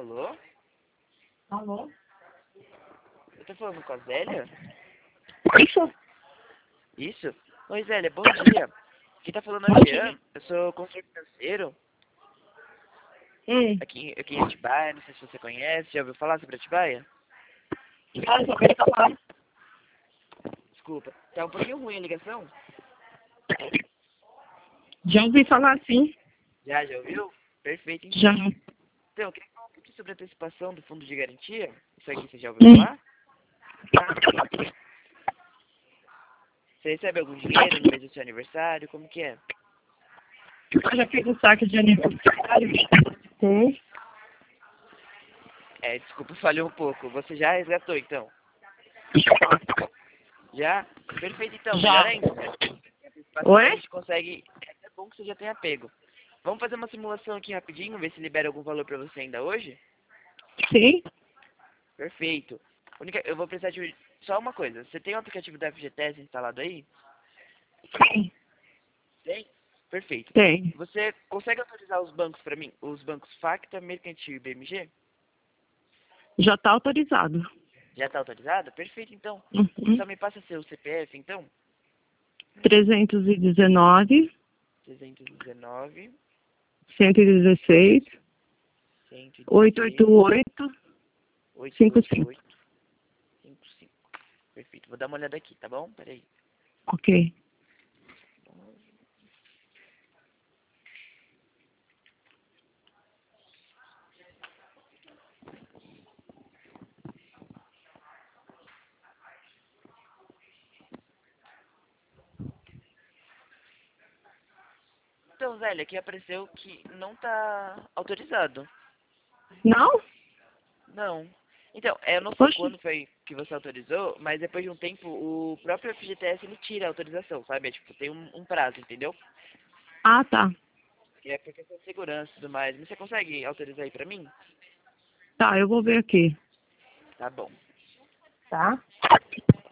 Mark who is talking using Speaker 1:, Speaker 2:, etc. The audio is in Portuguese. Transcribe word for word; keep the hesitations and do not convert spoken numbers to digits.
Speaker 1: Alô?
Speaker 2: Alô?
Speaker 1: Eu tô falando com a Zélia?
Speaker 2: Isso?
Speaker 1: Isso? Oi, Zélia, bom dia. Quem tá falando é
Speaker 2: Bom
Speaker 1: o
Speaker 2: dia.
Speaker 1: Jean. Eu sou consultor financeiro
Speaker 2: Hum.
Speaker 1: aqui, aqui em Atibaia. Não sei se você conhece. Já ouviu falar sobre Atibaia?
Speaker 2: Ah, só queria falar.
Speaker 1: Desculpa. Tá um pouquinho ruim a ligação?
Speaker 2: Já ouvi falar sim.
Speaker 1: Já, já ouviu? Perfeito, então.
Speaker 2: Já.
Speaker 1: Então, eu queria falar um pouquinho sobre a antecipação do fundo de garantia. Isso aqui você já ouviu
Speaker 2: Hum.
Speaker 1: falar? Você recebe algum dinheiro no mês do seu aniversário? Como que é?
Speaker 2: Eu já fiz um saque de aniversário. Sim.
Speaker 1: É, desculpa, falhou um pouco. Você já resgatou, então? Já? Perfeito, então. Melhor
Speaker 2: Já.
Speaker 1: ainda, né? Antecipação a
Speaker 2: Oi?
Speaker 1: gente consegue... É bom que você já tenha pego. Vamos fazer uma simulação aqui rapidinho, ver se libera algum valor pra você ainda hoje?
Speaker 2: Sim.
Speaker 1: Perfeito. Única... Eu vou precisar de só uma coisa. Você tem o aplicativo da F G T S instalado aí?
Speaker 2: Sim.
Speaker 1: Tem? Perfeito.
Speaker 2: Tem.
Speaker 1: Você consegue autorizar os bancos pra mim? Os bancos Facta, Mercantil e B M G?
Speaker 2: Já está autorizado.
Speaker 1: Já tá autorizado? Perfeito, então.
Speaker 2: Uhum.
Speaker 1: Só me passa seu C P F, então.
Speaker 2: trezentos e dezenove,
Speaker 1: trezentos e dezenove,
Speaker 2: cento e dezesseis,
Speaker 1: cento e
Speaker 2: oitocentos e
Speaker 1: dezesseis,
Speaker 2: oitenta e oito,
Speaker 1: oitocentos e
Speaker 2: cinquenta e
Speaker 1: oitenta e
Speaker 2: cinco.
Speaker 1: oito, cinquenta e cinco. Perfeito. Vou dar uma olhada aqui, tá bom? Peraí.
Speaker 2: Ok.
Speaker 1: Então, Zélia, aqui apareceu que não tá autorizado.
Speaker 2: Não?
Speaker 1: Não. Então, eu não sei
Speaker 2: Oxe.
Speaker 1: quando foi que você autorizou, mas depois de um tempo o próprio F G T S ele tira a autorização, sabe? É, tipo, tem um, um prazo, entendeu?
Speaker 2: Ah, tá.
Speaker 1: Que é por questão de segurança e tudo mais. Mas você consegue autorizar aí pra mim?
Speaker 2: Tá, eu vou ver aqui.
Speaker 1: Tá bom.
Speaker 2: Tá?